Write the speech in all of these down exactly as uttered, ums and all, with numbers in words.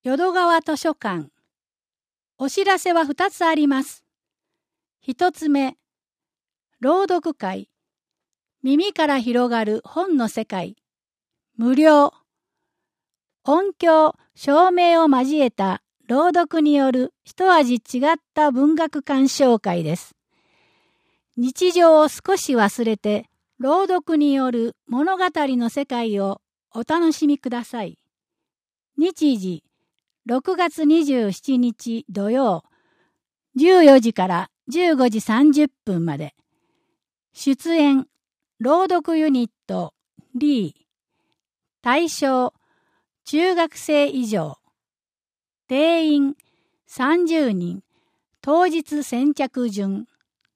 淀川図書館。お知らせはふたつあります。ひとつめ、朗読会。耳から広がる本の世界。無料。音響、照明を交えた朗読による一味違った文学鑑賞会です。日常を少し忘れて、朗読による物語の世界をお楽しみください。日時、ろくがつにじゅうしちにち土曜、じゅうよじからじゅうごじさんじゅっぷんまで。出演、朗読ユニット、リー。対象、中学生以上。定員、さんじゅうにん。当日先着順。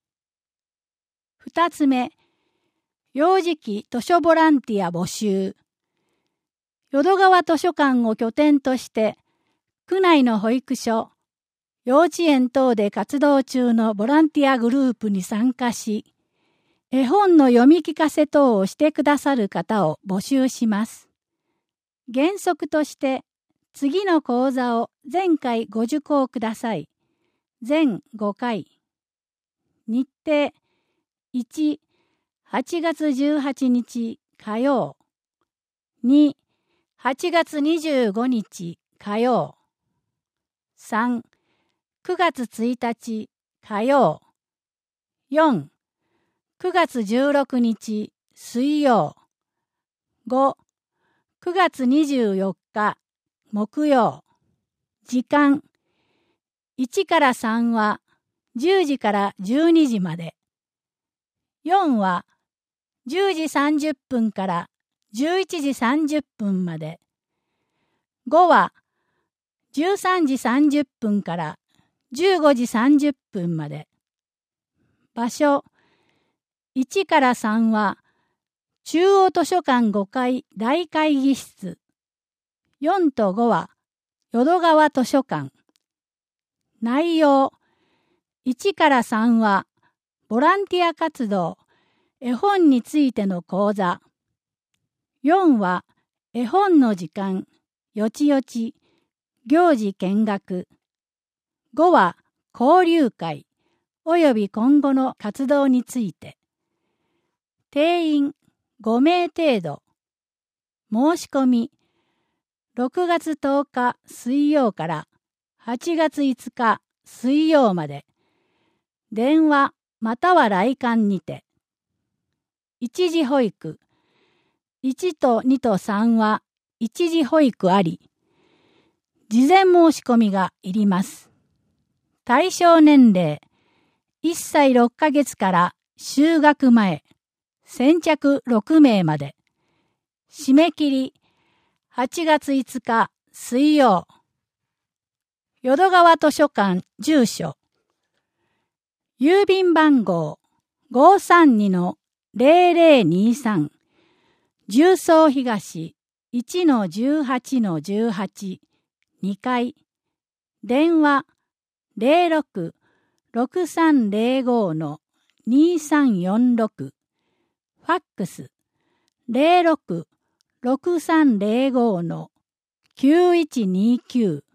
二つ目、幼児期図書ボランティア募集。淀川図書館を拠点として、区内の保育所、幼稚園等で活動中のボランティアグループに参加し、絵本の読み聞かせ等をしてくださる方を募集します。原則として、次の講座を全回ご受講ください。全ごかい。日程、いち、はちがつじゅうはちにち火曜。に、はちがつにじゅうごにち火曜。さん、くがつついたち火曜。よん、くがつじゅうろくにち水曜。ご、くがつにじゅうよっか木曜。時間、いちからさんはじゅうじからじゅうにじまで。よんはじゅうじさんじゅっぷんからじゅういちじさんじゅっぷんまで。ごはじゅうさんじさんじゅっぷんからじゅうごじさんじゅっぷんまで。場所、いちからさんは中央図書館ごかい大会議室。よんとごは淀川図書館。内容、いちからさんはボランティア活動、絵本についての講座。よんは絵本の時間、よちよち、行事見学。ごは交流会、および今後の活動について。定員ごめい程度。申し込み、ろくがつとおか水曜からはちがついつか水曜まで。電話または来館にて。一時保育。いちとにとさんは一時保育あり。事前申し込みがいります。対象年齢、いっさいろっかげつから就学前、先着ろくめいまで。締め切り、はちがついつか水曜。淀川図書館住所。郵便番号 ごさんにのぜろぜろにさん。十三東 いちのじゅうはちのじゅうはち。にかい。電話 ゼロろく ろくさんゼロごのにさんよんろく。ファックス ゼロろく ろくさんゼロごのきゅういちにきゅう。